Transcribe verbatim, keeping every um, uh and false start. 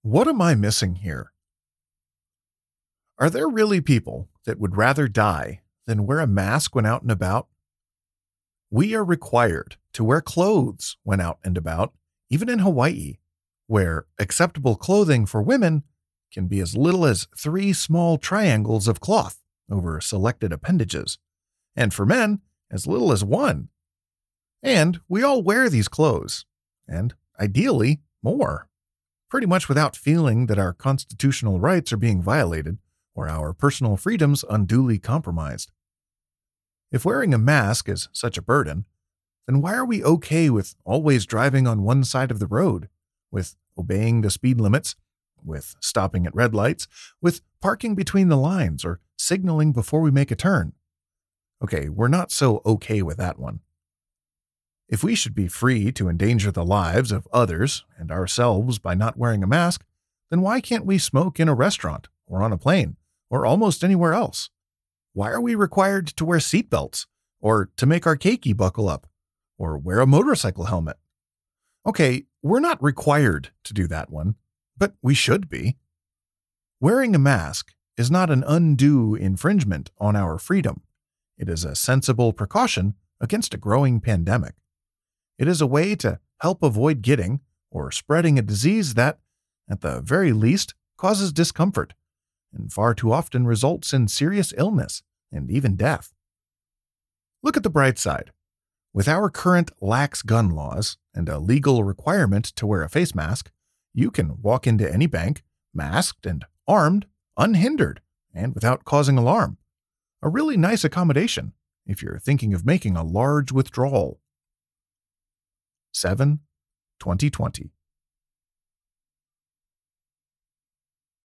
What am I missing here? Are there really people that would rather die than wear a mask when out and about? We are required to wear clothes when out and about, even in Hawaii, where acceptable clothing for women can be as little as three small triangles of cloth over selected appendages, and for men, as little as one. And we all wear these clothes, and ideally, more, pretty much without feeling that our constitutional rights are being violated or our personal freedoms unduly compromised. If wearing a mask is such a burden, then why are we okay with always driving on one side of the road, with obeying the speed limits, with stopping at red lights, with parking between the lines or signaling before we make a turn? Okay, we're not so okay with that one. If we should be free to endanger the lives of others and ourselves by not wearing a mask, then why can't we smoke in a restaurant or on a plane or almost anywhere else? Why are we required to wear seatbelts or to make our keiki buckle up or wear a motorcycle helmet? Okay, we're not required to do that one, but we should be. Wearing a mask is not an undue infringement on our freedom. It is a sensible precaution against a growing pandemic. It is a way to help avoid getting or spreading a disease that, at the very least, causes discomfort and far too often results in serious illness and even death. Look at the bright side. With our current lax gun laws and a legal requirement to wear a face mask, you can walk into any bank, masked and armed, unhindered, and without causing alarm. A really nice accommodation if you're thinking of making a large withdrawal. seven twenty twenty